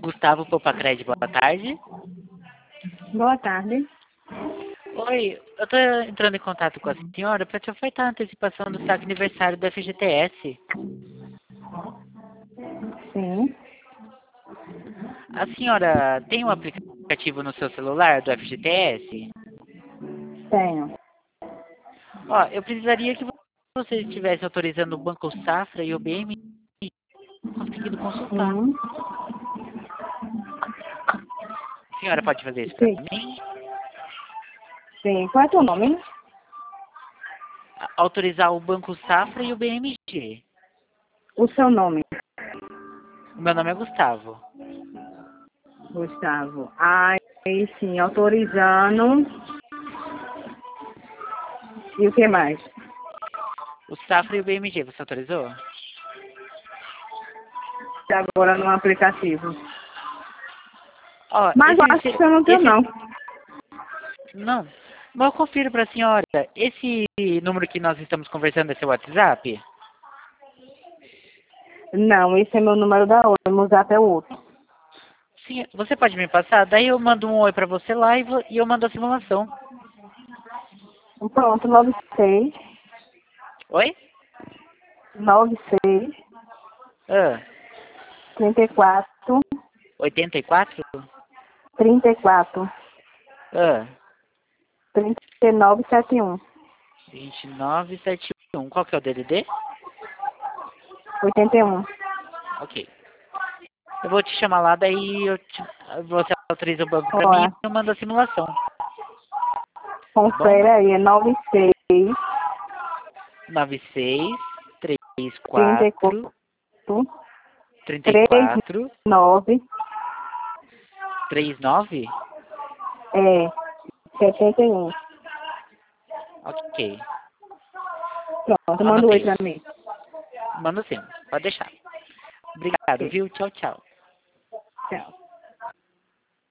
Gustavo Popacred, boa tarde. Boa tarde. Oi, eu tô entrando em contato com a senhora para te ofertar a antecipação do saque aniversário do FGTS. Sim, A senhora tem um aplicativo no seu celular do FGTS? tenho. Ó, eu precisaria que você estivesse autorizando o Banco Safra e o BMG conseguindo consultar. Sim, A senhora pode fazer isso para sim, mim? sim. Qual é teu nome? Autorizar o Banco Safra e o BMG. O seu nome, O meu nome é Gustavo. Gustavo. Aí sim, autorizando. E o que mais? O Safra e o BMG, você autorizou? Agora no aplicativo. Ó, Mas eu acho que eu não tenho, não. Não. Mas eu confiro para a senhora. Esse número que nós estamos conversando é seu WhatsApp? Não, esse é meu número da outra. Meu zap é o outro. Sim, você pode me passar? Daí eu mando um oi para você lá e eu mando a simulação. Pronto, 96 Oi? 96 Ah, 34 84? 34 Ah, 39 71 2971. Qual que é o DDD? 81. Ok. Eu vou te chamar lá, daí você autoriza o banco para mim Olha, e eu mando a simulação. Tá bom? confere aí, é 96 96 34 34 34 39 39? é 71. Ok. Pronto, manda um oi Anotei. pra mim. Manda sim. Pode deixar. Obrigado, Ok, viu? Tchau, tchau. tchau.